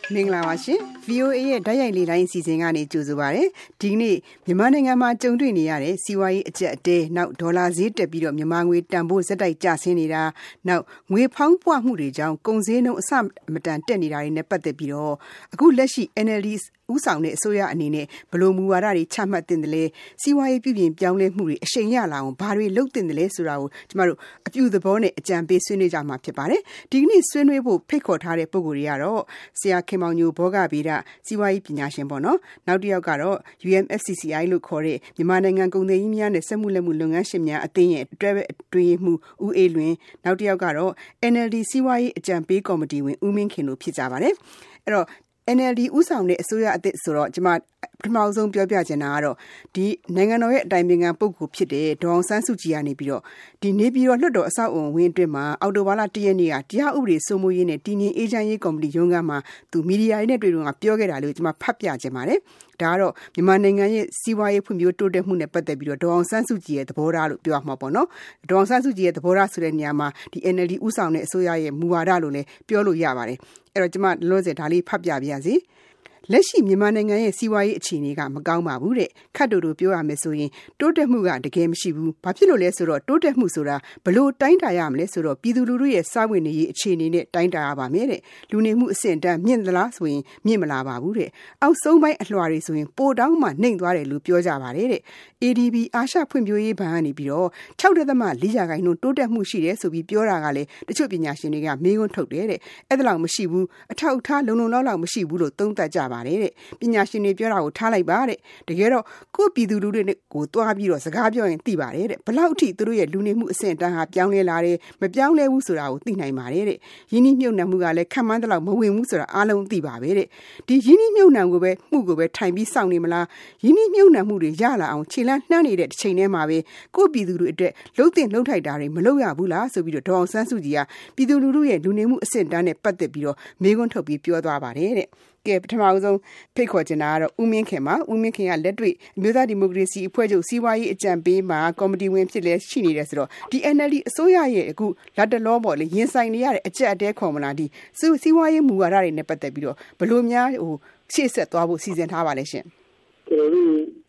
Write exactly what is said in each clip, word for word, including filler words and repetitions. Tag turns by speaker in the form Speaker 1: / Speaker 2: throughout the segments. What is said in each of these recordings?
Speaker 1: မင်္ဂလာပါရှင် V O A ရဲ့ဓာတ်ရိုက်လေးတိုင်းအစီအစဉ်ကနေကြိုဆိုပါရစေဒီနေ့မြန်မာနိုင်ငံမှာကြုံတွေ့နေရတဲ့စီးပွားရေးအကျပ်အတဲနောက်ဒေါ်လာဈေးတက်ပြီးတော့မြန်မာငွေတန်ဖိုးဇက်တိုက်ကျဆင်းနေတာနောက်ငွေဖောင်းပွမှုတွေကြောင့်ကုန်ဈေးနှုန်းအဆမတန်တက်နေတာတွေနဲ့ပတ်သက်ပြီးတော့အခုလက်ရှိ N L D ဦးဆောင်တဲ့အစိုးရအနေနဲ့ဘယ်လိုမူဝါဒတွေချမှတ်တင်တယ်လဲစီးပွားရေးပြုပြင်ပြောင်းလဲမှုတွေအရှိန်ရလာအောင်ဘာတွေလုပ်တင်တယ်လဲဆိုတာကိုကျမတို့အပြုသဘောနဲ့အကြံပေးဆွေးနွေးကြမှာဖြစ်ပါတယ်ဒီကနေ့ဆွေးနွေးဖို့ဖိတ်ခေါ်ထားတဲ့ပုဂ္ဂိုလ်တွေကတော့ဆရာခင်မောင်ညိုဘောဂဗေဒစီးပွားရေးပညာရှင်ပေါ့နော်နောက်တစ်ယောက်ကတော့ U M F C C I လို့ခေါ်တဲ့မြန်မာနိုင်ငံကုန်သည်ကြီးများနဲ့စက်မှုလက်မှုလုပ်ငန်းရှင်များအသင်းရဲ့အတွဲအတွင်းမှုဦးအေးလွင်နောက်တစ်ယောက်ကတော့ N L D စီးပွားရေးအကြံပေးကော်မတီဝင်ဦးမင်းခင်တို့ဖြစ်ကြပါတယ်အဲ့တော့N L D ဦးဆောင်တဲ့အစိုးရအသစ်ဆိုတော့ကျွန်မပထမဆုံးပြောပြချင်တာကတော့ဒီနိုင်ငံတော်ရဲ့အတိုင်ပင်ခံပုဂ္ဂိုလ်ဖြစ်တဲ့ဒေါအောင်ဆန်းစုကြည်ကနေပြီးတော့ဒီနေပြည်တော်လွှတ်တော်အဆောက်အုံဝင်းအတွင်းမှာအော်တိုဘာလတစ်ရက်နေ့ကတရားဥပဒေစိုးမိုးရေးနဲ့တည်ငြိမ်အေးချမ်းရေးကော်မတီရုံးခန်းမှာသူမီဒီယာတွေနဲ့တွေ့တော့ပြောခဲ့တာလို့ကျွန်မဖတ်ပြချင်ပါတယ်ဒါကတော့မြန်မာနိုင်ငံရဲ့စီးပွားရေးဖွံ့ဖြိုးတိုးတက်မှုနဲ့ပတ်သက်ပြီးတော့ဒေါအောင်ဆန်းစုကြည်ရဲ့သဘောထားလို့ပြောရမှာပေါ့နော်ဒေါအောင်ဆန်းစုကြည်ရဲ့သဘောထားဆိုတဲ့နေရာမှာဒီ N L D ဦးဆောင်တဲ့အစိုးရရဲ့မူဝါဒလို့လည်းပြောလို့ရပါတယ်အဲ့တော့ကျွန်မလောလောဆယ်ဒါလေးဖတ်ပြပါရစေလက်ရှိမြန်မာနိုင်ငံရဲ့စီးပွားရေးအခြေအနေကမကောင်းပါဘူးတဲ့ခတ်တူတူပြောရမယ်ဆိုရင်တိုးတက်မှုကတကယ်မရှိဘူးဘာဖြစ်လို့လဲဆိုတော့တိုးတက်မှုဆိုတာဘလို့တိုင်းတာရမလဲဆိုတော့ပြည်သူလူထုရဲ့စားဝတ်နေရေးအခြေအနေနဲ့တိုင်းတာရပါမယ်တဲ့လူနေမှုအဆင့်အတန်းမြင့်သလားဆိုရင်မြင့်မလာပါဘူးတဲ့အောက်ဆုံးပိုင်းအလွှာတွေဆိုရင်ပိုတောင်းမှနှိမ့်သွားတယ်လို့ပြောကြပါတယ်တဲ့ A D B အာရှဖွံ့ဖြိုးရေးဘဏ်ကနေပြီးတော့ ၆ဒသမ၄ရာခိုင်နှုန်းတိုးတက်မှုရှိတယ်ဆိုပြီးပြောတာကလည်းတချို့ပညာရှင်တွေကမေးခွန်းထုတ်တယ်တဲ့အဲ့ဒါလောက်မရှိဘူးအထောက်အထားလုံလုံလောက်လောက်မရှိဘူးလို့သုံးသပ်ကြပါတယ်တဲ့ပညာရှင်တွေပြောတာကိုထားလိုက်ပါတဲ့တကယ်တော့ကိုယ့်ပြည်သူလူထုတွေကိုတွားပြီးတော့စကားပြောရင်သိပါတယ်တဲ့ဘလောက်အထိသူတို့ရဲ့လူနေမှုအဆင့်အတန်းဟာပြောင်းလဲလာတယ်မပြောင်းလဲဘူးဆိုတာကိုသိနိုင်ပါတယ်တဲ့ယင်းနှိမ့်မြုပ်နှံမှုကလည်းခံမှန်းတဲ့လောက်မဝင်ဘူးဆိုတာအားလုံးသိပါပဲတဲ့ဒီယင်းနှိမ့်မြုပ်နှံကိုပဲမှုကိုပဲထိုင်ပြီးစောင့်နေမလားယင်းနှိမ့်မြုပ်နှံမှုတွေရလာအောင်ခြေလမ်းနှမ်းနေတဲ့တစ်ချိန်တည်းမှာပဲကိုယ့်ပြည်သူတွေအတွက်လှုပ်တင်လှုပ်ထိုက်တာတွေမလုပ်ရဘူးလားဆိုပြီးတော့ဒေါအောင်ဆန်းစုကြည်ကပြည်သူလူထုရဲ့လူနေမှုအဆင့်အတန်းနဲ့ပတ်သက်ပြီးတော့မေးခွန်းထုတ်ပြီးပြောသွားပါတယ်တဲ့ကဲပထမဆုံးဖိတ်ခေါ်ချင်တာကတော့ဦးမင်းခင်ပါဦးမင်းခင်ကလက်တွေ့အမျိုးသားဒီမိုကရေစီအဖွဲ့ချုပ်စီးပွားရေးအကြံပေးမှာကော်မတီဝင်ဖြစ်လဲရှိနေတယ်ဆိုတော့ဒီ N L D အစိုးရရဲ့အခုလက်တလောပေါ့လေရင်ဆိုင်နေရတဲ့အကြက်အတဲခေါ်မလားဒီစီးပွားရေးမူဝါဒတွေနဲ့ပတ်သက်ပြီးတော့ဘယ်လိုများဟိုရှေ့ဆက်သွားဖို့စီစဉ်ထားပါလဲရှင်
Speaker 2: ကျွန်တော်တို့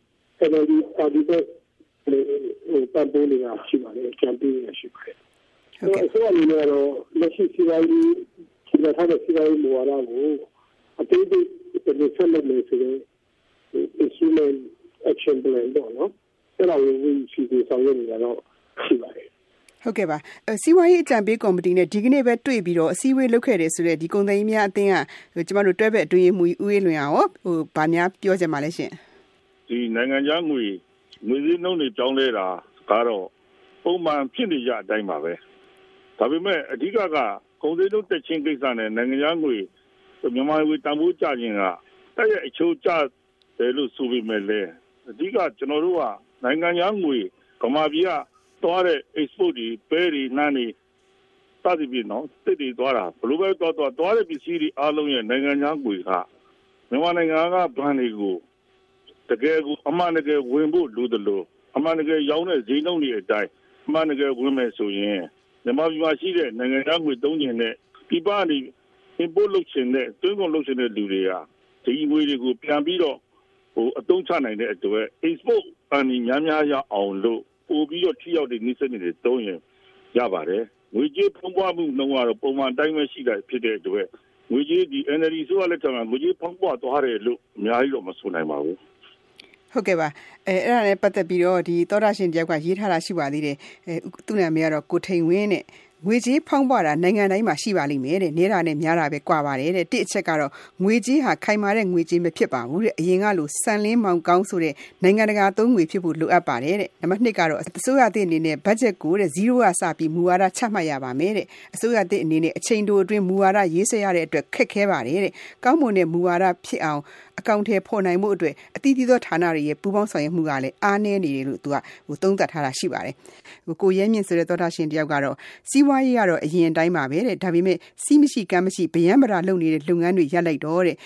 Speaker 2: N L D ပါတီကဟိုပတ်ပေါ်နေတာရှိပါတယ်အကြံပေးနေတာရှိပါတယ်ဟုတ်ကဲ့ဆိုတော့လည်းတော့လက်ရှိစီးပွားရေးစီမံထားတဲ့စီးပွားရေးမူဝါဒကိုအသေးစိတ်ပြန်ဆက်လုပ်မယ်ဆိုရင် instrument action plan တော့နော်အဲ့ဒါကိုဝင်စီစဉ်ဆောင်ရွက်နေတာတော့ရှိပါတယ်
Speaker 1: ဟုတ်ကဲ့ပါစီးပွားရေးအကြံပေးကော်မတီနဲ့ဒီကနေ့ပဲတွေ့ပြီးတော့အစည်းအဝေးလုပ်ခဲ့တယ်ဆိုတဲ့ဒီကုန်သည်များအသင်းကကျမတို့တွဲဘက်အတွင်းမှုဦးအေးလွင်ရောဟိုဗာများပြောကြမှာလဲရှင်
Speaker 3: ဒီနိုင်ငံခြားငွေငွေစည်းနှုန်းတွေကြောင်းလဲတာကတော့ပုံမှန်ဖြစ်နေကြအတိုင်းပါပဲဒါပေမဲ့အဓိကကကုန်စည်နှုန်းတက်ခြင်းကိစ္စနဲ့နိုင်ငံခြားငွေမြန်မာငွေတန်ဖိုးကျခြင်းကတက်ရဲ့အချိုးကျတယ်လို့ဆိုပေမဲ့လည်းအဓိကကျွန်တော်တို့ကနိုင်ငံခြားငွေဗမာပြည်ကသွားတဲ့ export တွေပဲတွေနှမ်းတွေစသဖြင့်နော်တစ်တွေသွားတာဘလို့ပဲသွားသွားသွားတဲ့ပစ္စည်းတွေအားလုံးရဲ့နိုင်ငံခြားငွေကမြန်မာနိုင်ငံကဘဏ်တွေကိုတကယ်ကိုအမှန်တကယ်ဝင်ဖို့လိုတယ်လို့အမှန်တကယ်ရောင်းတဲ့ဈေးနှုန်းတွေအတိုင်းအမှန်တကယ်ဝင်မယ်ဆိုရင်မြန်မာပြည်မှာရှိတဲ့နိုင်ငံခြားငွေသုံးကျင်တဲ့ပြည်ပကနေ import လုပ်ချင်တဲ့တွင်းကုန်လုပ်ချင်တဲ့လူတွေကဒီငွေတွေကိုပြန်ပြီးတော့ဟိုအသုံးချနိုင်တဲ့အတွက် export အန်များများရအောင်လို့ပို့ပြီးတော့ထိရောက်တဲ့နည်းစနစ်တွေသုံးရင်ရပါတယ်ငွေကြေးဖောင်းပွားမှုနှုန်းကတော့ပုံမှန်တိုင်းပဲရှိတာဖြစ်တဲ့အတွက်ငွေကြေးဒီ N L D ဆိုရလက်ထက်မှာငွေကြေးဖောင်းပွားသွားတယ်လို့အများကြီးတော့မဆိုနိုင်ပါဘူး
Speaker 1: ဟုတ်ကဲ့ပါအဲအဲ့ဒါနဲ့ပတ်သက်ပြီးတော့ဒီသောတာရှင်တယောက်ကရေးထားတာရှိပါသေးတယ်အဲသူ့နာမည်ကတော့ကိုထိန်ဝင်းနဲ့ငွေကြေးဖောင်းပွားတာနိုင်ငံတိုင်းမှာရှိပါလိမ့်မယ်တဲ့နေတာနဲ့များတာပဲကွာပါတယ်တဲ့တစ်အချက်ကတော့ငွေကြေးဟာခိုင်မာတဲ့ငွေကြေးမဖြစ်ပါဘူးတဲ့အရင်ကလိုစံလင်းမောင်ကောင်းဆိုတဲ့နိုင်ငံတကာသုံးငွေဖြစ်ဖို့လိုအပ်ပါတယ်တဲ့နံပါတ်နှစ်ကတော့အစိုးရသစ်အနေနဲ့ဘတ်ဂျက်ကိုတဲ့ဇီးရိုးကစပြီးမူဝါဒချမှတ်ရပါမယ်တဲ့အစိုးရသစ်အနေနဲ့အချိန်တိုအတွင်းမူဝါဒရေးဆွဲရတဲ့အတွက်ခက်ခဲပါတယ်တဲ့ကောင်းမွန်တဲ့မူဝါဒဖြစ်အောင်အကောင့်ထဲပေါ်နိုင်မှုအတွက်အသီးသီးသောဌာနတွေရဲ့ပူးပေါင်းဆောင်ရွက်မှုကလည်းအားနည်းနေတယ်လို့သူကဟိုသုံးသပ်ထားတာရှိပါတယ်ဟိုကိုရဲမြင့်ဆိုတဲ့သောတာရှင်တယောက်ကတော့စီးပွားရေးကတော့အရင်တိုင်းပါပဲတဲ့ဒါပေမဲ့စီးမရှိကမ်းမရှိဗယံပရာလုပ်နေတဲ့လုပ်ငန်းတွေရပ်လိုက်တော့တဲ့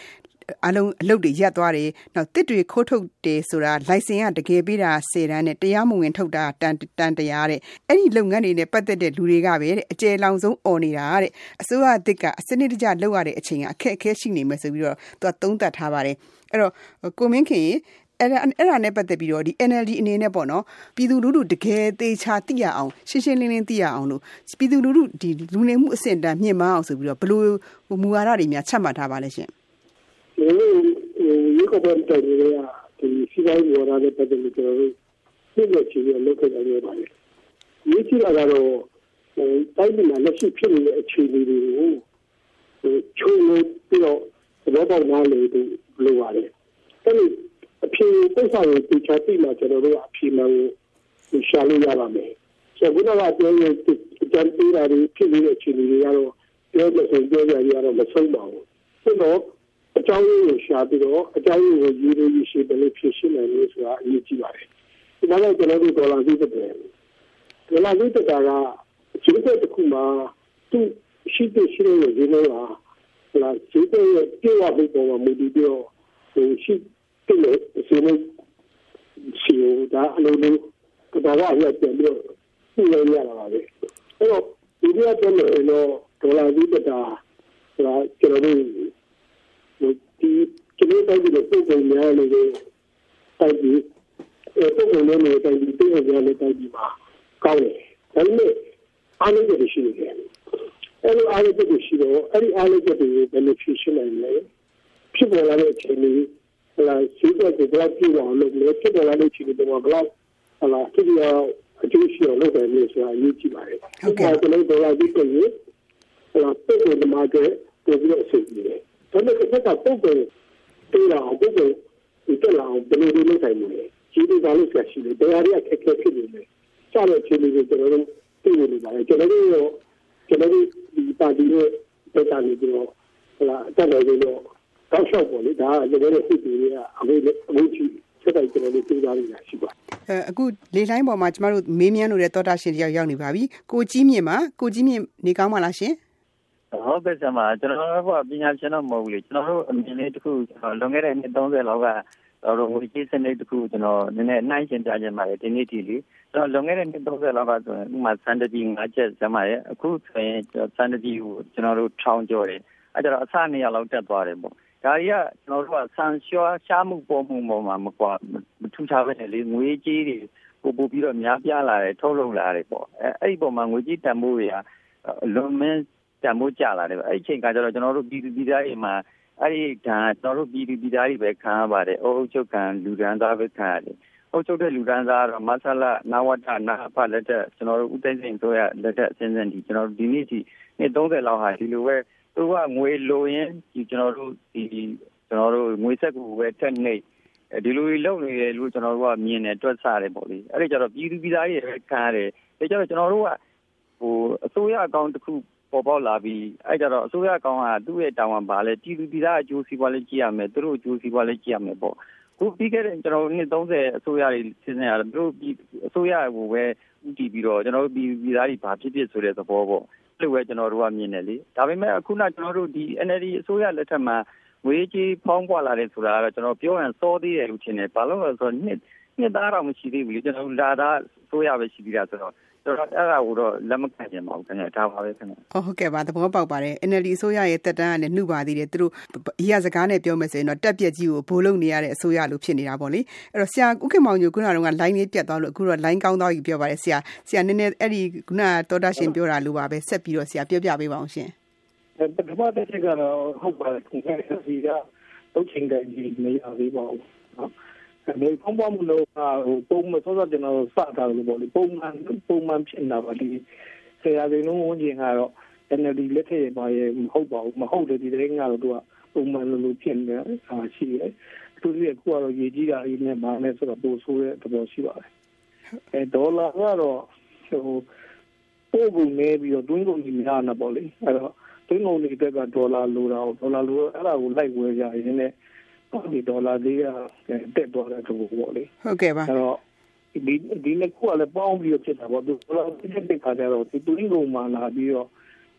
Speaker 1: အလုံးအလုပ်တွေရပ်သွားတယ်နောက်တစ်တွေခိုးထုတ်တယ်ဆိုတာလိုင်စင်ကတကယ်ပေးတာဆယ်တန်းနဲ့တရားမဝင်ထုတ်တာတန်တန်တရားတဲ့အဲ့ဒီလုပ်ငန်းတွေနဲ့ပတ်သက်တဲ့လူတွေကပဲတဲ့အကျယ်လောင်ဆုံးអော်နေတာတဲ့အစိုးရအသစ်ကအစနစ်တကျလုပ်ရတဲ့အချိန်ကအခက်အခဲရှိနေမယ်ဆိုပြီးတော့သူကသုံးသပ်ထားပါတယ်အဲ့တော့ကိုမင်းခင်အဲ့ဒါအဲ့ဒါနဲ့ပတ်သက်ပြီးတော့ဒီ N L D အနေနဲ့ပေါ့နော်ပြည်သူလူထုတကယ်သေချာသိရအောင်ရှင်းရှင်းလင်းလင်းသိရအောင်လို့ပြည်သူလူထုဒီလူနေမှုအဆင့်တန်းမြင့်မားအောင်ဆိုပြီးတော့ဘယ်လိုမူဝါဒတွေများချမှတ်ထားပါလဲရှင်
Speaker 2: ။ဒီဒီကပတ်တဲ့နေရာဒီစီးပွားရေးဝါဒနဲ့ပတ်သက်လို့ကျွန်တော်တို့သိတဲ့ချီရလောက်ခဲ့တယ်ပါလေ။ဒီချီလာကတော့တိုင်းပြည်မှာလက်ရှိဖြစ်နေတဲ့အခြေအနေတွေကိုချုံလို့ပြီးတော့ဘောပေါက်နားလေလို့ပြောပါတယ်။အဲ့ဒီအဖြေပိတ်ဆောင်ကိုချတိမှာကျွန်တော်တို့အဖြေမှန်ကိုရှာလို့ရပါမယ်။ဆိုတော့ဘုရားကပြောရင်ကြံပေးတာတွေဖြစ်နေတဲ့အခြေအနေတွေကတော့ပြောလို့ဆိုပြောရရတော့မဆုံးပါဘူး။ဆိုတော့အကြောင်းရင်းကိုရှာပြီးတော့အကြောင်းရင်းကိုယူလို့ရရှိတယ်လို့ဖြစ်ရှင်းနိုင်လို့ဆိုတာအရေးကြီးပါတယ်။ဒီမှာလည်းကျွန်တော်တို့ဒေါ်လာဈေးတက်တယ်။ဒေါ်လာဈေးတက်တာကဈေးတက်တစ်ခုမှာသူရှိတဲ့ရှိတဲ့ဈေးနှုန်းကလာဈေးတက်ရဲ့ပြေဝမှုပေါ်မှာမူတည်ပြီးတော့ဟိုရှိတဲ့ဈေးနှုန်းစီဒါအလုံးလုံးကတော့ရပြန်ပြီးတော့ပြည့်ရရတာပါပဲအဲ့တော့ဒီကတည်းကတော့ဒေါ်လာဈေးတက်တာဆိုတာကျွန်တော်တို့ဒီကျွန်တော်တို့ဒီပုံပုံများလို့တိုက်ပြီးအဲပုံပုံလေးနဲ့တိုက်ပြီးပြည်ရရတဲ့တိုက်ပြီးမှာကောင်းတယ်ဒါပေမဲ့အားလုံးတွေရှိနေတယ်အဲ့လိုအားလုံးတွေရှိတော့အဲ့ဒီအားလုံးတွေကိုဘယ်လိုဖြေရှင်းနိုင်လဲဖြစ်ပေါ်လာတဲ့အချိန်လေးဟလာစီးတဲ့ကိုဘယ်လိုပြောအောင်လုပ်လဲဖြစ်ပေါ်လာတဲ့အချိန်တွေမှာဘယ်လိုဟလာသူရအကျိုးရှိအောင်လုပ်တယ်လို့ဆိုတာအရေးကြီးပါတယ်ဟုတ်ကဲ့ကျွန်တော်တို့လာပြီးတော့ဟလာပုံပုံမှာကပို့ပြီးအဆင်ပြေတယ်ဒါပေမဲ့တစ်ခါပုံပုံတေးလာအောင်ပုံပုံဒီတက်လာအောင်ဘယ်လိုလုပ်နိုင်မလဲကြီးဒီကလေးဆက်ရှိတယ်တရားရအခက်အခဲဖြစ်နေတယ်စတဲ့အခြေအနေတွေကျွန်တော်တို့သိနေပါတယ်ကျွန်တော်တို့ရောကျွန်တော်တို့ဒီပါတီရဲ့တက်တာနေပြီးတော့ဟလာတက်တယ်လို့တောက်လျှောက်ပေါ့လေဒါကလည်းလည်းဖြစ်ပြီးရအခုအခုချီဆက်တိုက်ကျွန်တော်တို့သိသားနေတာရှိပါတယ်
Speaker 1: အဲအခုလေလိုင်းပေါ်မှာကျမတို့မေးမြန်းလို့တဲ့သောတာရှင်တယောက်ရောက်နေပါပြီကိုကြီးမြင့်မှာကိုကြီးမြင့်နေကောင်းပါလားရှင်
Speaker 4: ဟုတ်ကဲ့ဆရာကျွန်တော်တို့ကပညာရှင်တော့မဟုတ်ဘူးလေကျွန်တော်တို့အမြင်လေးတစ်ခုလွန်ခဲ့တဲ့နှစ်သုံးဆယ်လောက်ကတော်တော်ငွေကြေးစနစ်တစ်ခုကျွန်တော်နည်းနည်းနှိုင်းရှင်ပြခြင်းပါတယ်ဒီနေ့ဒီလေကျွန်တော်လွန်ခဲ့တဲ့နှစ်သုံးဆယ်လောက်ကဆိုရင်ဥမာစံတကြီးငါးချက်ဆရာမရဲ့အခုဆိုရင်စံတကြီးကိုကျွန်တော်တို့ထောင်ကျော်တယ်အဲကြတော့အစနေရလောက်တက်သွားတယ်ပေါ့ဒါကြီးကကျွန်တော်တို့ကဆန်ရှောရှားမှုပေါ်မှုပေါ်မှာမကွာမထူးခြားပဲလေငွေကြေးတွေပို့ပို့ပြီးတော့များပြားလာတယ်ထုတ်လုပ်လာတယ်ပေါ့အဲအဲ့ဒီပေါ်မှာငွေကြေးတန်ဖိုးတွေကအလွန်မင်းတန်ဖိုးကျလာတယ်အဲ့ဒီအချိန်ကကျတော့ကျွန်တော်တို့ပြည်သူပြည်သားတွေမှာအဲ့ဒီဒါကျွန်တော်တို့ပြည်သူပြည်သားတွေပဲခံရပါတယ်အုပ်ချုပ်ခံလူဒန်းသားပဲခံရတယ်အုပ်ချုပ်တဲ့လူဒန်းသားကတော့မဆလာနဝတနာဖလက်တဲ့ကျွန်တော်တို့ဦးသိန်းစိန်ဆိုရလက်တဲ့အစဉ်စဉ်ဒီကျွန်တော်တို့ဒီနေ့ဒီနှစ်သုံးဆယ်လောက်ဟာဒီလိုပဲသူကငွေလိုရင်ဒီကျွန်တော်တို့ဒီကျွန်တော်တို့ငွေဆက်ကိုပဲတက်နေဒီလိုလုပ်နေတယ်လို့ကျွန်တော်တို့ကမြင်တယ်တွက်ဆတယ်ပေါ့လေအဲ့ဒီကျတော့ပြည်သူပြည်သားတွေပဲခံရတယ်ဒါကြတော့ကျွန်တော်တို့ကဟိုအစိုးရအကောင့်တစ်ခုပေါ်ပေါက်လာပြီးအဲ့ကြတော့အစိုးရကောင်ကသူ့ရဲ့တာဝန်ပါလဲပြည်သူပြည်သားအကျိုးစီးပွားလေးကြည့်ရမယ်သူတို့အကျိုးစီးပွားလေးကြည့်ရမယ်ပေါ့ခုပြီးခဲ့တဲ့ကျွန်တော်နှစ်သုံးဆယ်အစိုးရတွေစဉ်းစားရတယ်သူတို့အစိုးရကိုပဲဥတီပြီးတော့ကျွန်တော်တို့ပြည်ပြည်သားတွေဘာဖြစ်ဖြစ်ဆိုတဲ့သဘောပေါ့အဲ့လိုပဲကျွန်တော်တို့ကမြင်တယ်လေဒါပေမဲ့အခုနကျွန်တော်တို့ဒီ N L D အစိုးရလက်ထက်မှာငွေကြေးဖောင်းပွားလာတယ်ဆိုတာကတော့ကျွန်တော်ပြောရင်စောသေးတယ်လို့ထင်တယ်ဘာလို့လဲဆိုတော့နှစ်နှစ်သားတော့မရှိသေးဘူးလေကျွန်တော်တို့လာတာအစိုးရပဲရှိသေးတာဆိုတော့တော့အဲ့ဒါကိုတော့လက်မခံနိုင်ပါဘူးခင်ဗျာဒါပါပဲခင်ဗျာ
Speaker 1: ဟုတ်ကဲ့ပါသဘောပေါက်ပါတယ် N L D အစိုးရရဲ့တက်တန်းကလည်းနှုတ်ပါသေးတယ်သူတို့အရာစကားနဲ့ပြောမယ်ဆိုရင်တော့တက်ပြက်ကြီးကိုဘိုးလုံနေရတဲ့အစိုးရလို့ဖြစ်နေတာပေါ့လေအဲ့တော့ဆရာဥက္ကမောင်ညိုခုနကတော့ line လေးပြတ်သွားလို့အခုတော့ line ကောင်းသွားပြီပြောပါတယ်ဆရာဆရာနည်းနည်းအဲ့ဒီခုနသောတာရှင်ပြောတာလို့ပါပဲဆက်ပြီးတော့ဆရာပြောပြပေးပါအောင်ရှင်
Speaker 2: ပထမတစ်ချက်ကတော့ဟုတ်ပါတယ်ခင်ဗျာဒီကတုတ်ချင်းတဲ့ဒီနေရာလေးပေါ့နော်ဒီပုံပေါ်မလို့ဟိုပုံမစောစောကျွန်တော်စတာလို့ပေါ့လေပုံမှန်ပုံမှန်ဖြစ်နေတာပါဒီဆရာတွေလုံးဝချင်းကတော့ N L D လက်ထက်ပါရဲ့မဟုတ်ပါဘူးမဟုတ်တယ်ဒီတိုင်းကတော့သူကပုံမှန်လို့ဖြစ်နေတာရှိတယ်သူတို့ကအခုကတော့ရေကြီးတာအင်းနဲ့မာနဲ့ဆိုတော့ပို့ဆိုးတဲ့သဘောရှိပါတယ်အဲဒေါ်လာကတော့ဟိုပို့ကုန်နေပြီးတော့တွင်းကုန်ကြီးများနေပေါ့လေအဲတော့တွင်းကုန်တွေတက်ကဒေါ်လာလိုတာဒေါ်လာလိုအဲ့ဒါကိုလိုက်ဝယ်ကြရင်းနဲ့ဒီဒေါ်လာလေးကတက်သွားတဲ့သဘောပေါ့လေ
Speaker 1: ဟုတ်ကဲ့ပါ
Speaker 2: အဲ့တော့ဒီဒီနေ့ကလည်းပေါင်းပြီးဖြစ်တာပေါ့ဒေါ်လာတစ်ခါကျတော့ဒီတွင်းကုန်မှာလာပြီးတော့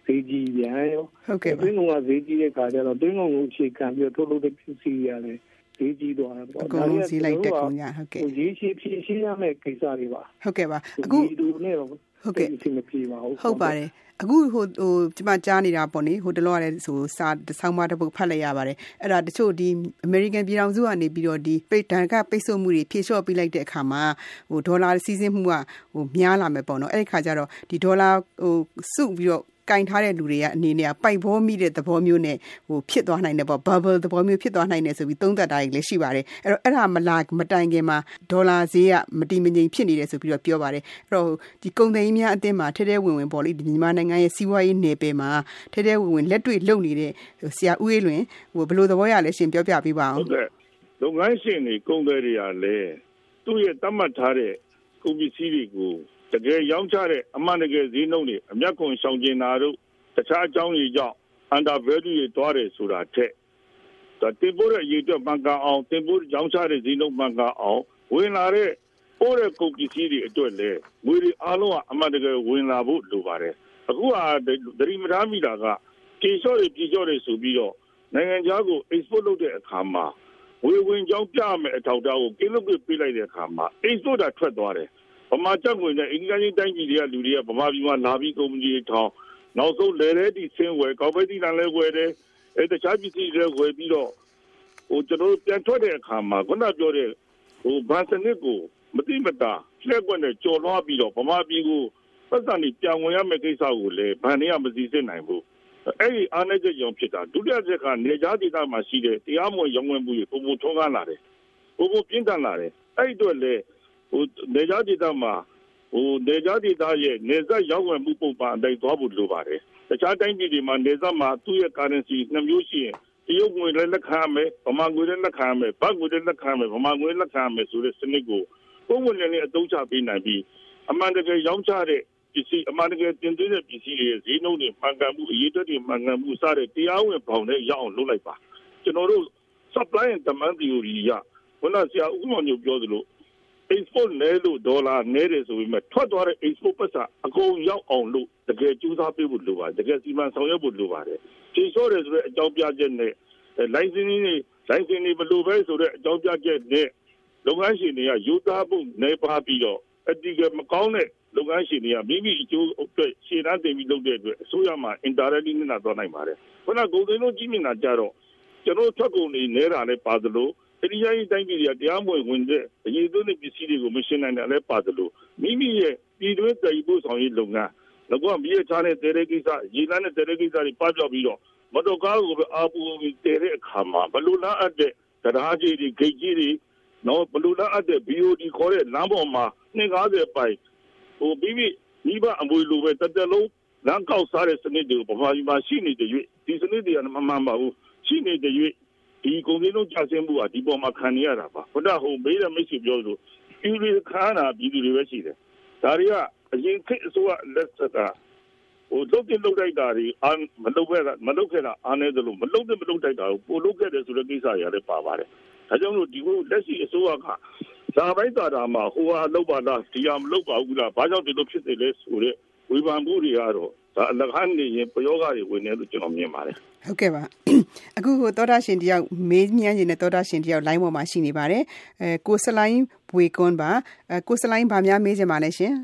Speaker 2: ဈေးကြီးပြန်ရော
Speaker 1: ဟုတ်ကဲ့
Speaker 2: တွင်းကုန်ကဈေးကြီးတဲ့ခါကျတော့တွင်းကုန်ကိုအခြေခံပြီးထုတ်လုပ်တဲ့ပစ္စည်းတွေကလည်းဈေးကြီးသွားတာပေါ့
Speaker 1: ဒါတွေကဈေးလိုက်တက်ကုန်ကြဟုတ်ကဲ့
Speaker 2: ရေရှည်ဖြည့်ရှင်းရမယ့်ကိစ္စတွေပါ
Speaker 1: ဟုတ်ကဲ့ပါအခု
Speaker 2: ဒီလိုနဲ့
Speaker 1: ဟုတ်ကဲ့
Speaker 2: အဆင်မပြေပါဘူး
Speaker 1: ဟုတ်ပါတယ်အခုဟိုဟိုကျမကြားနေတာပေါ့နိဟိုတလောရတယ်ဆိုစာဆောင်းပါတစ်ပုဒ်ဖတ်လိုက်ရပါတယ်အဲ့ဒါတချို့ဒီ American ပြည်ထောင်စုကနေပြီးတော့ဒီပိတ်တန်ကပိတ်ဆို့မှုတွေဖြေလျှော့ပေးလိုက်တဲ့အခါမှာဟိုဒေါ်လာစီးဆင်းမှုကဟိုများလာမယ်ပေါ့နော်အဲ့ဒီခါကျတော့ဒီဒေါ်လာဟိုစုပြီးတော့ကင်ထားတဲ့လူတွေကအနေနဲ့ပိုက်ဘောမိတဲ့သဘောမျိုးနဲ့ဟိုဖြစ်သွားနိုင်တယ်ပေါ့ bubble သဘောမျိုးဖြစ်သွားနိုင်တယ်ဆိုပြီးသုံးသပ်တာကြီးလည်းရှိပါတယ်အဲ့တော့အဲ့ဒါမလာမတိုင်ခင်မှာဒေါ်လာဈေးကမတည်မငြိမ်ဖြစ်နေတယ်ဆိုပြီးတော့ပြောပါတယ်အဲ့တော့ဒီကုန်သိန်းများအတင်းမှာထဲထဲဝင်ဝင်ပေါ့လေဒီမြန်မာနိုင်ငံရဲ့စီးပွားရေးနယ်ပယ်မှာထဲထဲဝင်ဝင်လက်တွေ့လုပ်နေတဲ့ဆရာဦးအေးလွင်ဟိုဘယ်လိုသဘောရလဲရှင်ပြောပြပေးပါအောင်
Speaker 3: ဟုတ်ကဲ့လုပ်ငန်းရှင်တွေကုန်သည်တွေကလည်းသူ့ရဲ့သတ်မှတ်ထားတဲ့ကုန်ပစ္စည်းတွေကိုတကယ်ရောင်းချတဲ့အမှန်တကယ်ဈေးနှုန်းတွေအမျက်ခွန်ရှောင်ကျင်တာတို့တခြားအကြောင်းတွေကြောင့် under value တွေတွားတယ်ဆိုတာထက်ဒါတင်ပို့တဲ့ရေအတွက်မှန်ကန်အောင်တင်ပို့ရောင်းချတဲ့ဈေးနှုန်းမှန်ကန်အောင်ဝင်လာတဲ့ပို့တဲ့ကုန်ပစ္စည်းတွေအတွက်လည်းငွေတွေအားလုံးကအမှန်တကယ်ဝင်လာဖို့လိုပါတယ်အခုကဒရီမထားမိတာကကြေလျှော့တွေပြေလျှော့တွေဆိုပြီးတော့နိုင်ငံခြားကို export လုပ်တဲ့အခါမှာဝေဝင်ကြောင်းပြမယ်အထောက်အထားကိုကင်းလွတ်ပေးလိုက်တဲ့အခါမှာ export တာထွက်သွားတယ်ဗမာကျပ်ငွေနဲ့အင်္ဂလိပ်တိုင်းပြည်တွေကလူတွေကဗမာပြည်မှာလာပြီးကုမ္ပဏီတွေထောင်နောက်ဆုံးလဲတဲ့ဒီဆင်းဝယ်ကောက်ပဲဒီလန်လဲဝယ်တယ်အဲတခြားပစ္စည်းတွေဝယ်ပြီးတော့ဟိုကျွန်တော်ပြန်ထွက်တဲ့အခါမှာခုနပြောတဲ့ဟိုဘာစနစ်ကိုမတိမတာလက်ကွက်နဲ့ကြော်လွှားပြီးတော့ဗမာပြည်ကိုပတ်စံနေပြန်ဝင်ရမယ့်ကိစ္စကိုလည်းဗန်တွေကမစီစစ်နိုင်ဘူးအဲ့ဒီအားနည်းချက်ကြောင့်ဖြစ်တာဒုတိယချက်ကနေကြားဒေသမှာရှိတဲ့တရားမဝင်ရောင်းဝယ်မှုတွေပုံပုံထုံးကားလာတယ်ပုံပုံပြင်းထန်လာတယ်အဲ့ဒီအတွက်လည်းဟိုနေကြားဒေသမှာဟိုနေကြားဒေသရဲ့နေဆက်ရောင်းဝယ်မှုပုံပါအတိုင်းသွားဖို့လိုပါတယ်တခြားတိုင်းပြည်တွေမှာနေဆက်မှာသူ့ရဲ့ currency နှစ်မျိုးရှိရင်တရုတ်ငွေလည်းလက်ခံရမယ်ဗမာငွေလည်းလက်ခံရမယ်ဘတ်ငွေလည်းလက်ခံရမယ်ဗမာငွေလက်ခံရမယ်ဆိုတဲ့စနစ်ကိုပုံမှန်လည်းအသုံးချပေးနိုင်ပြီးအမှန်တကယ်ရောင်းချတဲ့ပစ္စည်းအမှန်တကယ်တင်သွင်းတဲ့ပစ္စည်းတွေဈေးနှုန်းတွေမှန်ကန်မှုအရေးအတွက်တွေမှန်ကန်မှုစတဲ့တရားဝင်ပေါင်းနဲ့ရအောင်လုပ်လိုက်ပါကျွန်တော်တို့ supply and demand theory ရခုနဆရာဦးမောင်ညိုပြောသလို export နဲလို့ဒေါ်လာနဲတယ်ဆိုပြီးမှထွက်သွားတဲ့ export ပတ်စံအကုန်ရောက်အောင်လို့တကယ်ကြိုးစားပေးဖို့လိုပါတယ်တကယ်စီမံဆောင်ရွက်ဖို့လိုပါတယ်ဖြေလျှော့တယ်ဆိုတဲ့အကြောင်းပြချက်နဲ့ license တွေ license တွေဘယ်လိုပဲဆိုတဲ့အကြောင်းပြချက်နဲ့လုပ်ငန်းရှင်တွေကယူသားဖို့နေပါပြီးတော့အတိအကျမကောင်းတဲ့လုပ်ငန်းရှင်တွေကမိမိအကျိုးအတွက်ရှေ့တန်းတင်ပြီးလုပ်တဲ့အတွက်အစိုးရမှာ indirectly နဲ့နာသွားနိုင်ပါတယ်ခုနကုန်စည်နှုန်းကြီးမြင့်တာကြတော့ကျွန်တော်ထွက်ကုန်တွေနဲတာလည်းပါသလိုဒီရိုင်းတိုင်းပြည်တွေကတရားမဝင်ဝင်တဲ့အရေးသွင်းတဲ့ပစ္စည်းတွေကိုမရှင်းနိုင်တယ်လည်းပါသလိုမိမိရဲ့ပြည်တွင်းတည်ဖို့ဆောင်ရေးလုပ်ငန်းလောကမြေချားတဲ့တဲတဲ့ကိစ္စရေလန်းတဲ့တဲတဲ့ကိစ္စတွေပါပြောက်ပြီးတော့မတော်ကားကိုပဲအာပူပြီးတဲတဲ့အခါမှာဘလူလားအပ်တဲ့တရားကြီးတွေဂိတ်ကြီးတွေနော်ဘလူလားအပ်တဲ့ B O D ခေါ်တဲ့လမ်းပေါ်မှာနှစ်၅၀ပိုင်ဟိုပြီးပြီးမိဘအမွေလိုပဲတက်တက်လုံးလမ်းကောက်စားတဲ့စနစ်တွေကိုပမာကြီးမှာရှိနေတဲ့၍ဒီစနစ်တွေကမမှန်ပါဘူးရှိနေတဲ့၍ဒီကုန်စည်နှုန်းကျဆင်းမှုကဒီပေါ်မှာခံနေရတာပါဘုရားဟိုမေးတဲ့မိတ်ဆွေပြောလို့ပြည်သူခါနာပြည်သူတွေပဲရှိတယ်ဒါတွေကအရင်ခေတ်အစိုးရလက်ထက်ကဟိုလုတ်တင်လုတ်တိုက်တာတွေအာမလုတ်ခဲ့တာမလုတ်ခဲ့တာအားနေသလိုမလုတ်တင်မလုတ်တိုက်တာကိုပိုလုတ်ခဲ့တယ်ဆိုတဲ့ကိစ္စတွေလည်းပါပါတယ်ဒါကြောင့်လို့ဒီကိုလက်ရှိအစိုးရကဇာပိုင်းတာတာမှာဟိုဟာလောက်ပါလားဒီဟာမလောက်ပါဘူးလားဘာကြောင့်ဒီလိုဖြစ်နေလဲဆိုတဲ့ဝေဖန်မှုတွေကတော့ဒါအလကားနေရင်ပယောဂတွေဝင်နေလို့ကျွန်တော်မြင်ပါတယ်
Speaker 1: ဟုတ်ကဲ့ပါအခုဟိုသောတာရှင်တယောက်မေးမြန်းနေတဲ့သောတာရှင်တယောက် line ပေါ်မှာရှိနေပါတယ်အဲကိုစလိုင်းဘွေကွန်းပါအဲကိုစလိုင်းဗာများမေးချင်ပါလဲရှင်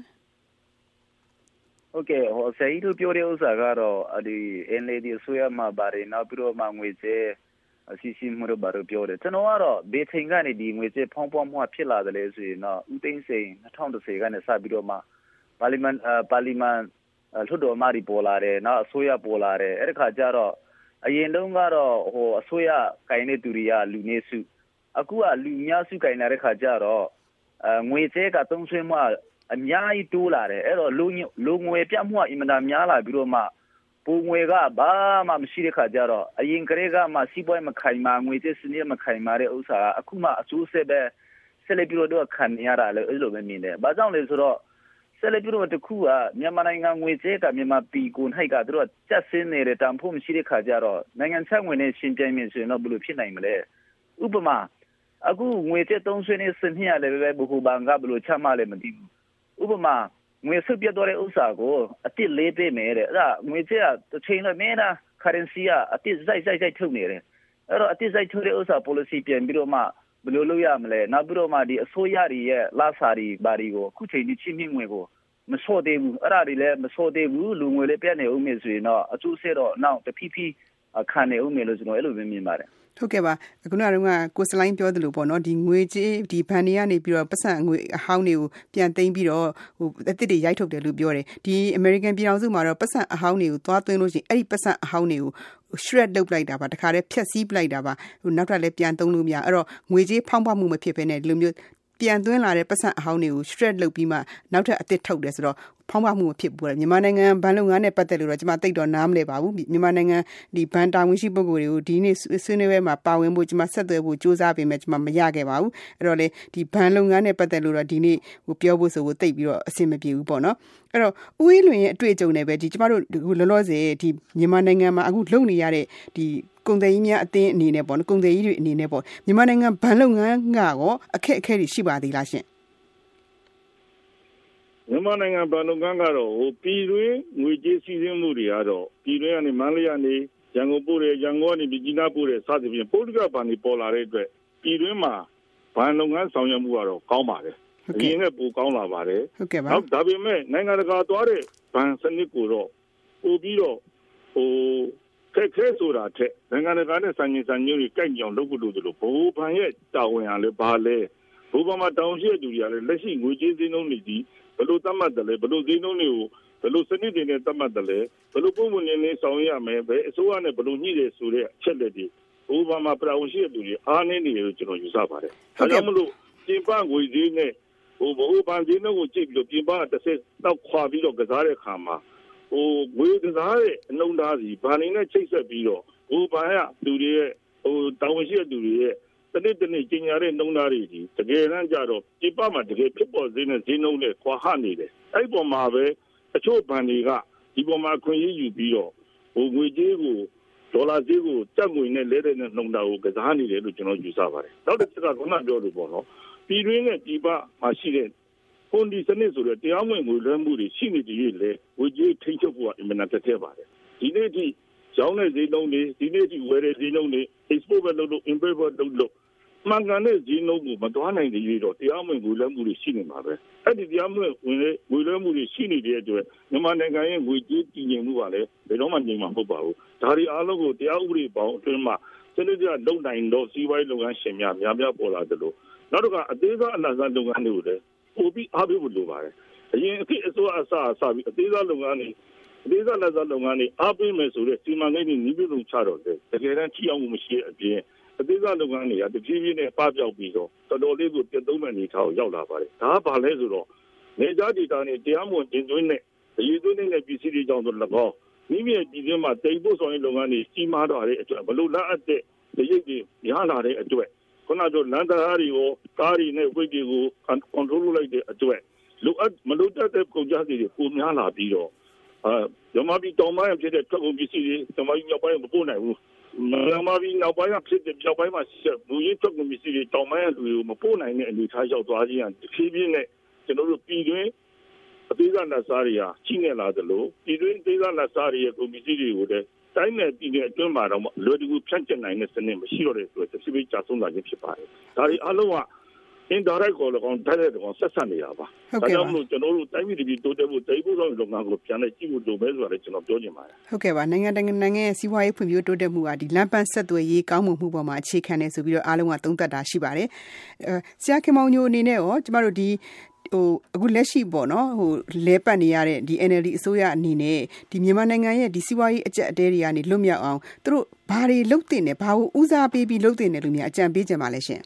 Speaker 4: ဟုတ်ကဲ့ဟိုဆရာကြီးတို့ပြောတဲ့ဥစ္စာကတော့ဒီ N L D အစိုးရမှာပါတယ်နောက်ပြီးတော့မှငွေကြေးအစီအစဉ်မှုတို့ဘာလို့ပြောတယ်ကျွန်တော်ကတော့ဘေးချိန်ကနေဒီငွေကြေးဖောင်းပွားမှုဖြစ်လာတယ်လေဆိုရင်တော့ဦးသိန်းစိန်၂၀၁၀ကနေစပြီးတော့မှပါလီမန်ပါလီမန်လွှတ်တော်အမတ်တွေပေါ်လာတယ်နောက်အစိုးရပေါ်လာတယ်အဲ့ဒီခါကျတော့အရင်တုန်းကတော့ဟိုအစိုးရကိုင်တဲ့သူတွေကလူနည်းစုအခုကလူများစုကိုင်လာတဲ့ခါကျတော့အငွေကြေးကသုံးဆွဲမှုအများကြီးတိုးလာတယ်အဲ့တော့လူလူငွေပြတ်မှုအင်မတန်များလာပြီးတော့မှပုံငွေကဘာမှမရှိတဲ့ခါကျတော့အရင်ကလေးကမှစီးပွားရေးမခိုင်မာငွေကြေးစနစ်မခိုင်မာတဲ့ဥစ္စာအခုမှအကျိုးဆက်ပဲဆက်လက်ပြီးတော့ခံနေရတာလေအဲ့လိုပဲမြင်တယ်ဘာကြောင့်လဲဆိုတော့ဆက်လက်ပြီးတော့တခုကမြန်မာနိုင်ငံငွေကြေးကမြန်မာပြည်ကိုနှိုက်ကသူတို့ကျပ်စင်းနေတဲ့တန်ဖိုးမရှိတဲ့ခါကျတော့နိုင်ငံခြားငွေနဲ့ရှင်းပြမြင်ဆိုရင်တော့ဘယ်လိုဖြစ်နိုင်မလဲဥပမာအခုငွေကြေးသုံးဆွေးနေစနစ်ရတယ်ပဲဘုခုဘန်ကဘယ်လိုချမှလဲမသိဘူးဥပမာ
Speaker 5: ငွေစုပ်ပြတ်သွားတဲ့ဥစ္စာကိုအတစ်လေးပေးမယ်တဲ့အဲ့ဒါငွေကြေးကတစ်ချိန်လုံးမင်းသား currency ကအတစ်စိုက်စိုက်စိုက်ထုတ်နေတယ်အဲ့တော့အတစ်စိုက်ထုတ်တဲ့ဥစ္စာ policy ပြန်ပြီးတော့မှဘယ်လိုလုပ်ရမလဲနောက်ပြီးတော့မှဒီအစိုးရတွေရဲ့လာစာတွေဘာတွေကိုအခုချိန်ဒီချင်းမြင့်ငွေကိုမစော့သေးဘူးအဲ့ဒါတွေလည်းမစော့သေးဘူးလူငွေလေးပြတ်နေဦးမယ်ဆိုရင်တော့အကျိုးဆက်တော့နောက်တဖြည်းဖြည်းခံနေဦးမယ်လို့ကျွန်တော်အဲ့လိုပဲမြင်ပါတယ်
Speaker 1: ဟုတ်ကဲ့ပါအခုနကတော့ကိုစလိုင်းပြောသလိုပေါ့နော်ဒီငွေကြေးဒီဘဏ်တွေကနေပြီးတော့ပတ်စံငွေအဟောင်းတွေကိုပြန်သိမ်းပြီးတော့ဟိုအသစ်တွေရိုက်ထုတ်တယ်လို့ပြောတယ်ဒီ American ပြည်အောင်စုမှာတော့ပတ်စံအဟောင်းတွေကိုသွားသွင်းလို့ရှိရင်အဲ့ဒီပတ်စံအဟောင်းတွေကို shred လုပ်လိုက်တာပါတခါတည်းဖြက်စီးပလိုက်တာပါဟိုနောက်ထပ်လည်းပြန်သုံးလို့မရအဲ့တော့ငွေကြေးဖောင်းပွားမှုမဖြစ်ဘဲနဲ့ဒီလိုမျိုးပြန်သွင်းလာတဲ့ပတ်စံအဟောင်းတွေကို shred လုပ်ပြီးမှနောက်ထပ်အသစ်ထုတ်တယ်ဆိုတော့ဖောင်းပွားမှုမဖြစ်ဘူးလေမြန်မာနိုင်ငံဘဏ်လုပ်ငန်းနဲ့ပတ်သက်လို့တော့ကျွန်မသိတော့နားမလဲပါဘူးမြန်မာနိုင်ငံဒီဘဏ်တာဝန်ရှိပုဂ္ဂိုလ်တွေကိုဒီနေ့ဆွေးနွေးပွဲမှာပါဝင်ဖို့ကျွန်မဆက်သွယ်ဖို့စူးစမ်းပေမဲ့ကျွန်မမရခဲ့ပါဘူးအဲ့တော့လေဒီဘဏ်လုပ်ငန်းနဲ့ပတ်သက်လို့တော့ဒီနေ့ဟိုပြောဖို့ဆိုကိုသိပ်ပြီးတော့အဆင်မပြေဘူးပေါ့နော်အဲ့တော့ဦးအေးလွင်ရဲ့အတွေ့အကြုံနဲ့ပဲဒီကျွန်မတို့လောလောဆယ်ဒီမြန်မာနိုင်ငံမှာအခုလုပ်နေရတဲ့ဒီကုန်သည်ကြီးများအသင်းအနေနဲ့ပေါ့နော်ကုန်သည်ကြီးတွေအနေနဲ့ပေါ့မြန်မာနိုင်ငံဘဏ်လုပ်ငန်းကရောအခက်အခဲတွေရှိပါသေးလားရှင်
Speaker 3: မြန်မာနိုင်ငံဘဏ်လုပ်ငန်းကတော့ဟိုပြည်တွင်းငွေကြေးစီးဆင်းမှုတွေကတော့ပြည်တွင်းကနေမန္တလေးကနေရန်ကုန်ပို့တယ်ရန်ကုန်ကနေပြည်ကြီးနားပို့တယ်စသဖြင့်ပို့တကဘဏ်တွေပေါ်လာတဲ့အတွက်ပြည်တွင်းမှာဘဏ်လုပ်ငန်းဆောင်ရွက်မှုကတော့ကောင်းပါတယ်အရင်ကပိုကောင်းလာပါတယ်
Speaker 1: ဟုတ်ကဲ့ပါ
Speaker 3: နောက်ဒါပေမဲ့နိုင်ငံတကာသွားတဲ့ဘဏ်စနစ်ကိုတော့ပို့ပြီးတော့ဟိုခက်ခဲဆိုတာထက်နိုင်ငံတကာနဲ့ဆိုင်ရင်ဆိုင်မျိုးတွေကြိုက်ကြအောင်လုပ်ဖို့လိုတယ်လို့ဘိုးဘဏ်ရဲ့တာဝန်အားလည်းဘာလဲဘိုးဘဏ်မှာတောင်းရှိတဲ့သူတွေကလည်းလက်ရှိငွေကြေးစည်းလုံးနေသည်ဘယ်လိုသတ်မှတ်တယ်လဲဘယ်လိုစည်းလုံးတွေကိုဘယ်လိုစနစ်တွေနဲ့သတ်မှတ်တယ်လဲဘယ်လိုပုံမှန်နေဆောင်ရမယ်ဘယ်အစိုးရနဲ့ဘယ်လိုညှိတယ်ဆိုတဲ့အချက်လက်တွေဘိုးဘဏ်မှာတာဝန်ရှိတဲ့သူတွေအားနည်းနေတယ်လို့ကျွန်တော်ယူဆပါတယ်ဒါကြောင့်မလို့ပြင်ပငွေကြေးနဲ့ဟိုဘိုးဘဏ်စည်းလုံးကိုကြည့်ပြီးတော့ပြင်ပတစ်ဆက်တောက်ခွာပြီးတော့ကစားတဲ့အခါမှာဟိုငွေကစားတဲ့အနှုံသားစီဘာနေနဲ့ချိတ်ဆက်ပြီးတော့ဟိုဘာရသူတွေရဲ့ဟိုတာဝန်ရှိတဲ့သူတွေရဲ့တနစ်တနစ်ကျင်ညာတဲ့နှုံသားတွေကြီးတကယ်တမ်းကျတော့ပြပမှာတကယ်ဖြစ်ပေါ်စေတဲ့ဈေးနှုန်းနဲ့ခွာဟနေတယ်အဲ့ပေါ်မှာပဲအချို့ဘဏ်တွေကဒီပေါ်မှာခွင့်ရယူပြီးတော့ဟိုငွေကြေးကိုဒေါ်လာဈေးကိုတက်ငွေနဲ့လဲတဲ့နှုံသားကိုကစားနေတယ်လို့ကျွန်တော်ယူဆပါတယ်နောက်တစ်ချက်ကခုနပြောလို့ပေါ့နော်ပြည်တွင်းနဲ့ပြည်ပမှာရှိတဲ့ဟွန်ဒီစနစ်ဆိုတဲ့တရားဝင်ငွေလွှဲမှုတွေရှိနေကြည်လေငွေကြေးထိန်းချုပ်ဖို့ကအင်မတန်တက်ခဲ့ပါတယ်ဒီနေ့ထိရောင်းတဲ့ဈေးနှုန်းတွေဒီနေ့ထိဝယ်တဲ့ဈေးနှုန်းတွေ export ပဲလုပ်လို့ import ပဲလုပ်လို့မှန်ကန်တဲ့ဈေးနှုန်းကိုမတွားနိုင်သေးတော့တရားဝင်ငွေလွှဲမှုတွေရှိနေမှာပဲအဲ့ဒီတရားဝင်ဝင်ငွေလွှဲမှုတွေရှိနေတဲ့အတွက်မြန်မာနိုင်ငံရဲ့ငွေကြေးတည်ငြိမ်မှုကလည်းဘယ်တော့မှငြိမ်မှာမဟုတ်ပါဘူးဒါတွေအားလုံးကိုတရားဥပဒေပေါင်းအတွင်းမှာစနစ်ကျလုံနိုင်တော့စီးပွားရေးလုပ်ငန်းရှင်များများများပေါ်လာတယ်လို့နောက်တစ်ခါအသေးစားအလတ်စားလုပ်ငန်းတွေကိုလည်းပိုပြီးအားပေးဖို့လိုပါတယ်အရင်အခေတ်အစိုးရအစားအစာပြီးအသေးစားလုပ်ငန်းတွေအသေးစားလက်စားလုပ်ငန်းတွေအားပေးမယ်ဆိုတဲ့စီမံကိန်းတွေနှီးပြုံချတော့တယ်တကယ်တမ်းထိအောင်မှုမရှိတဲ့အပြင်အသေးစားလုပ်ငန်းတွေကတဖြည်းဖြည်းနဲ့ပပျောက်ပြီးတော့တော်တော်လေးကိုပြတ်သုံးမဲ့အနေထားကိုရောက်လာပါတယ်ဒါကဘာလဲဆိုတော့နေသားဒေတာနဲ့တရားမဝင်ကျင်းသွင်းတဲ့အရေးသွင်းတဲ့ပြည်စည်းတွေကြောင့်ဆို၎င်းမိမိရဲ့ပြည်တွင်းမှာတိတ်ပို့ဆောင်ရေးလုပ်ငန်းတွေကြီးမားတော့တဲ့အတွက်ဘလို့လက်အပ်တဲ့ရိတ်တွေများလာတဲ့အတွက်ခုနကလန်သားတွေကိုကားတွေနဲ့ဝိတ်တွေကို control လုပ်လိုက်တဲ့အတွက်လိုအပ်မလိုတတ်တဲ့ကုန်ကြမ်းတွေပုံများလာပြီးတော့အာရမဘီတောင်ပိုင်းဖြစ်တဲ့ထွက်ကုန်ပစ္စည်းတွေရမဘီမြောက်ပိုင်းမပို့နိုင်ဘူးရမဘီနောက်ပိုင်းဖြစ်တဲ့မြောက်ပိုင်းမှာရှိတဲ့လူရင်းထွက်ကုန်ပစ္စည်းတွေတောင်ပိုင်းလူတွေကိုမပို့နိုင်တဲ့အနေအထားရောက်သွားခြင်းအဖြစ်ပြင်းနဲ့ကျွန်တော်တို့ပြည်တွင်းအသေးစားလက်စားတွေဟာရှိနေလာသလိုပြည်တွင်းအသေးစားလက်စားတွေရဲ့ကုန်ပစ္စည်းတွေကိုလည်းတိုင်းနယ်ပြည်နယ်အတွင်းမှာတော့လွယ်တကူဖြန့်ကျက်နိုင်တဲ့စနစ်မရှိတော့တဲ့ဆိုတော့တစ်စိတ်ကြာဆုံးလာခြင်းဖြစ်ပါတယ်ဒါတွေအလုံးကindirect ကိုလည်းကောင်းတဲ့ကောင်ဆက်ဆက်နေတာပါဒါကြောင့်မို့ကျွန်တော်တို့တိုင်းပြည်ပြည်တိုးတက်ဖို့တိတ်ဖို့ဆောင်လုပ်ငန်းကိုပြန်လဲကြည့်ဖို့လိုပဲဆိုတာလည်းကျွန်တော်ပြောချင်ပါတယ်
Speaker 1: ဟုတ်ကဲ့ပါနိုင်ငံတကာနိုင်ငံရဲ့စီးပွားရေးဖွံ့ဖြိုးတိုးတက်မှုကဒီလမ်းပန်းဆက်သွယ်ရေးကောင်းမွန်မှုပေါ်မှာအခြေခံနေဆိုပြီးတော့အားလုံးကသုံးသပ်တာရှိပါတယ်အဲဆရာခင်မောင်ညိုအနေနဲ့ရောကျမတို့ဒီဟိုအခုလက်ရှိပေါ့နော်ဟိုလဲပတ်နေရတဲ့ဒီ N L D အစိုးရအနေနဲ့ဒီမြန်မာနိုင်ငံရဲ့ဒီစီးပွားရေးအကျပ်အတဲတွေကနေလွတ်မြောက်အောင်သူတို့ဘာတွေလုပ်တင်တယ်ဘာကိုဦးစားပေးပြီးလုပ်တင်တယ်လို့များအကြံပေးကြပါလဲရှင်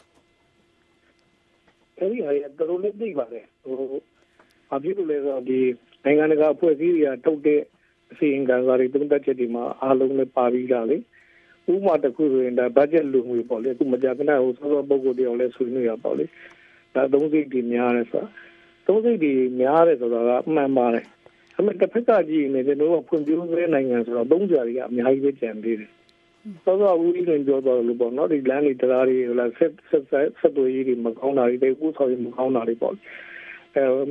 Speaker 2: အဲ့ဒီဟာတော်တော်လေးသိပါတယ်ဟိုအပြည့်လို့လဲဆိုတော့ဒီနိုင်ငံတကာအဖွဲ့အစည်းတွေကထုတ်တဲ့အစီရင်ခံစာတွေသုံးသပ်ချက်တွေမှာအားလုံးလည်းပါပြီးသားလေဥပမာတစ်ခုဆိုရင်ဒါဘတ်ဂျက်လူငွေပေါ့လေအခုမကြာခဏဟိုစောစောပုဂ္ဂိုလ်တွေလည်းဆွေးနွေးရပေါ့လေဒါသုံးစိတ်တွေများတယ်ဆိုတာသုံးစိတ်တွေများတယ်ဆိုတာကအမှန်ပါတယ်ဒါပေမဲ့တစ်ဖက်ကကြည့်နေတယ်တို့ကဖွံ့ဖြိုးဆဲနိုင်ငံဆိုတော့သုံးကြတွေကအများကြီးပဲကြံသေးတယ်သောသောဦးကြီးပြောသွားလို့ပေါ့နော်ဒီလမ်းတွေတရားတွေဟလာဆက်ဆက်ဆက်သွေးကြီးတွေမကောင်းတာတွေတိတ်ကူးဆောင်ရေးမကောင်းတာတွေပေါ့အဲ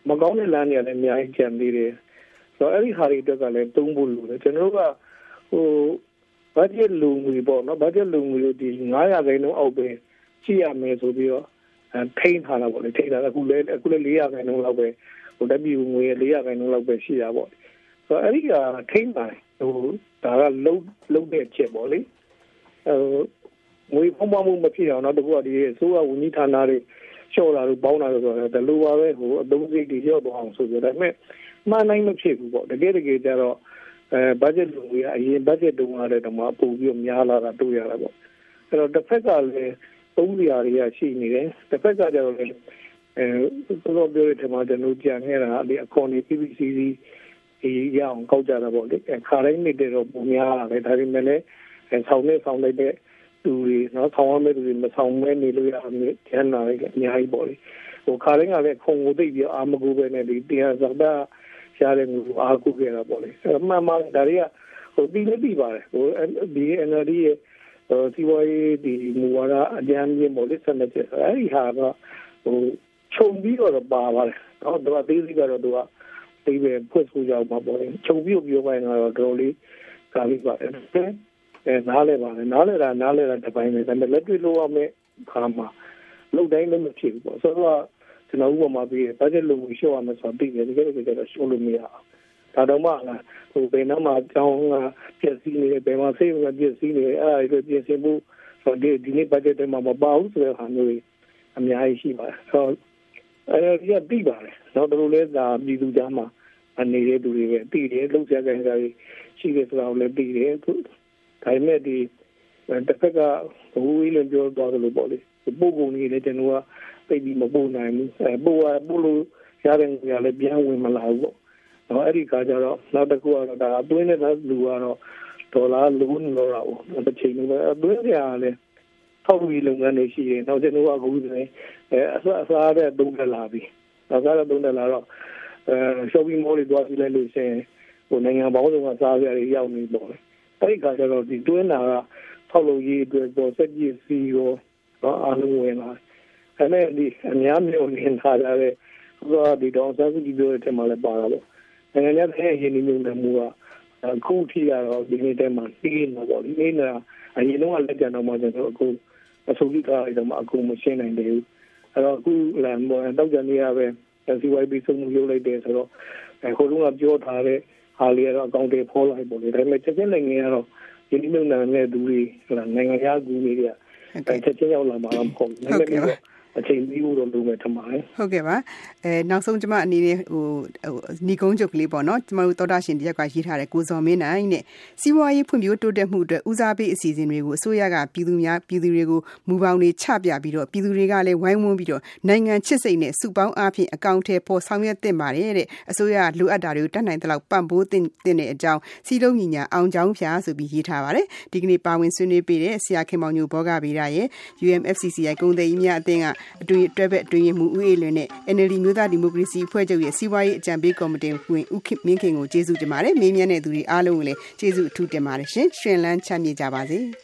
Speaker 2: မကောင်းတဲ့လမ်းတွေလည်းအများကြီးကျန်သေးတယ်ဆိုတော့အဲ့ဒီဟာတွေအတွက်ကလည်းသုံးဖို့လိုတယ်ကျွန်တော်တို့ကဟိုဘတ်ဂျက်လုံငွေပေါ့နော်ဘတ်ဂျက်လုံငွေဒီnineရာခိုင်နှုန်းအောက်ပဲရှိရမယ်ဆိုပြီးတော့ထိန်းထားတာပေါ့လေထိန်းထားတာအခုလည်းအခုလည်းfourရာခိုင်နှုန်းလောက်ပဲဟို W ငွေfourရာခိုင်နှုန်းလောက်ပဲရှိတာပေါ့ဆိုတော့အဲ့ဒီကထိန်းပါတယ်ဟိုဒါကလုံးလုံးတဲ့ချက်ပေါ့လေဟိုငွေပုံမှန်မှုမဖြစ်အောင်တော့တကူကဒီအစိုးရဝန်ကြီးဌာနတွေလျှော့လာလို့ပေါင်းလာလို့ဆိုတော့ဒီလိုပါပဲဟိုအသုံးစရိတ်တွေလျော့သွားအောင်ဆိုကြတယ်ဒါပေမဲ့မှန်နိုင်မဖြစ်ဘူးပေါ့တကယ်တကယ်ကျတော့အဲဘတ်ဂျက်လုံငွေကအရင်ဘတ်ဂျက်တုန်းကလည်းတော့မှပို့ပြီးများလာတာတွေ့ရတာပေါ့အဲ့တော့တစ်ဖက်ကလည်းသုံးစရာတွေကရှိနေတယ်တစ်ဖက်ကကျတော့လည်းအဲဘယ်လိုပြောရတဲ့မှာကျွန်တော်ကြံခဲ့တာဒီအခွန်ဒီ P P C C ဒီရအောင်ကောက်ကြတာပေါ့လေခါတိုင်းနေ့တော့ပုံများလာတယ်ဒါပေမဲ့လည်းဆောင်းနေဆောင်းလိုက်တဲ့သူတွေနော်ဆောင်းရမယ့်သူတွေမဆောင်းမဲနေလို့ရအောင်ကျန်လာတယ်အများကြီးပေါ့လေဟိုခါတိုင်းကလည်းခုံကိုသိပြီးအာမကူပဲနဲ့ဒီတရားစတာရှားတဲ့ငူအားကူခဲ့တာပေါ့လေအမှန်မှန်ဒါတွေကဟိုပြီးနေပြီပါတယ်ဟိုဒီ N L D ရဲ့စီဝါရေးဒီမူဝါဒအကြမ်းကြီးပေါ့လေဆက်နေတယ်အဲ့ဒီဟာကဟိုခြုံပြီးတော့ပါပါတယ်တော့တော့အသေးစိတ်ကတော့သူကဒီပဲဖွင့်ဆိုကြအောင်ပါပေါ့လေခြုံပြီးပြောပိုင်းကတော့တော်လေးကာလီပါတယ်အဲနားလဲပါလေနားလဲတာနားလဲတာတစ်ပိုင်းပဲဒါပေမဲ့လက်တွေ့လို့ရမယ့်ခါမှာလုံတိုင်းလည်းမဖြစ်ဘူးပေါ့ဆိုတော့ကျွန်တော်ဥပမာပြီးဘတ်ဂျက်လုံရှော့ရမယ်ဆိုတော့ပြီးတယ်တကယ်တကယ်တော့ရှော့လို့မရအောင်ဒါတော့မှလားဟိုဘယ်နှမှာကြောင်းကပြည့်စည်နေတယ်ဘယ်မှာစိတ်ကပြည့်စည်နေတယ်အဲ့ဒါတွေပြင်ဆင်ဖို့ဆိုတော့ဒီနေ့ဘတ်ဂျက်တွေမှာမပါဘူးဆိုတဲ့ဟာမျိုးအများကြီးရှိပါတယ်ဆိုတော့အဲ့ဒီကပြီးပါတယ်တော့တို့လည်းဒါပြည်သူကြားမှာနေတဲ့သူတွေပဲပြီးတယ်လုံဆက်ကြတဲ့တွေရှိတယ်ဆိုတော့လည်းပြီးတယ်ဒါပေမဲ့ဒီတစ်ဖက်ကဘဝကြီးလည်းပြောသွားတယ်လို့ပေါ့လေပို့ကုန်ကြီးလည်းကျွန်တော်ကသိပြီးမပို့နိုင်ဘူးအဲပို့ရပို့လို့ရတဲ့နေရာလည်းပြန်ဝင်မလာဘူးပေါ့တော့အဲ့ဒီခါကျတော့နောက်တစ်ခုကတော့ဒါအတွင်းနဲ့လူကတော့ဒေါ်လာလုံးလို့တော့တစ်ချိန်လုံးပဲအတွင်းကလည်းထောက်ပြီးလုပ်ငန်းတွေရှိတယ်နောက်ကျွန်တော်ကအခုဆိုရင်အဲအစအစားတဲ့သုံးတက်လာပြီအစားတဲ့သုံးတက်လာတော့အဲ shopping mall တွေသွားကြည့်လိုက်လို့ရှိရင်ဟိုနိုင်ငံပေါင်းစုံကစားရတွေရောက်နေတော့အဲ့ဒီခါကျတော့ဒီတွင်းနာကထောက်လို့ရေးအတွက်ပေါ်စက်ကြီးစီရောတော့အားလုံးဝင်လာအဲ့မဲ့ဒီအများမျိုးနေထားကြတဲ့ဟိုဒီတော့စသဖြင့်ပြောတဲ့ထဲမှာလည်းပါတာပေါ့နိုင်ငံခြားတဲ့ရင်းနှီးမြှုပ်နှံမှုကအခုထိကတော့ဒီနေ့တည်းမှာပြီးနေတော့ဒီနေ့ကအရင်တော့လက်ကျန်တော့မှကျွန်တော်အခုအစိုးရကလည်းတော့အခုမရှင်းနိုင်သေးဘူးအဲ့တော့အခုလမ်းပေါ်တောက်ကြနေရပဲ C Y B ဆုံးမှုလုပ်လိုက်တယ်ဆိုတော့အခုတော့ပြောထားတဲ့ဟာလေးကတော့အကောင့်တွေဖော်လိုက်ပေါ့လေဒါပေမဲ့ချက်ချင်းနိုင်ငံကတော့ရင်းနှီးမြှုပ်နှံတဲ့သူတွေနိုင်ငံခြားကူတွေကချက်ချင်းရောက်လာမှာမဟုတ်ဘူးဒါပေမဲ့အချိန်ပြီးလို့လုပ်မယ်ထင်ပါတယ်
Speaker 1: ဟုတ်ကဲ့ပါအဲနောက်ဆုံးကျမအနေနဲ့ဟိုညီကုန်းချုပ်ကလေးပေါ့နော်ကျမတို့သောတာရှင်တရက်ကရေးထားတဲ့ကိုဇော်မင်းနိုင်နဲ့စီးပွားရေးဖွံ့ဖြိုးတိုးတက်မှုအတွက်ဦးစားပေးအစီအစဉ်တွေကိုအစိုးရကပြည်သူများပြည်သူတွေကိုမူပေါင်းတွေချပြပြီးတော့ပြည်သူတွေကလည်းဝိုင်းဝန်းပြီးတော့နိုင်ငံချစ်စိတ်နဲ့စုပေါင်းအားဖြင့်အကောင့်ထဲပေါ်ဆောင်ရွက်သင့်ပါတယ်တဲ့အစိုးရလိုအပ်တာတွေကိုတတ်နိုင်တဲ့လောက်ပံ့ပိုးသင့်တဲ့အကြောင်းစီလုံးညီညာအောင်ကြောင်းဖျားဆိုပြီးရေးထားပါတယ်ဒီကနေ့ပါဝင်ဆွေးနွေးပေးတဲ့ဆရာခင်မောင်ညိုဘောဂဗေဒရဲ့ U M F C C I ကုန်သည်ကြီးများအသင်းကအတွင်းတွဲဘက်အတွင်းမှုဦးအေးလွင်နဲ့ N L D မျိုးသားဒီမိုကရေစီအဖွဲ့ချုပ်ရဲ့စီးပွားရေးအကြံပေးကော်မတီဝင်ဦးမင်းခင်ကိုကျေးဇူးတင်ပါတယ်မေးမြန်းတဲ့သူတွေအားလုံးကိုလည်းကျေးဇူးအထူးတင်ပါတယ်ရှင်ရှင်လန်းချမ်းမြေ့ကြပါစေ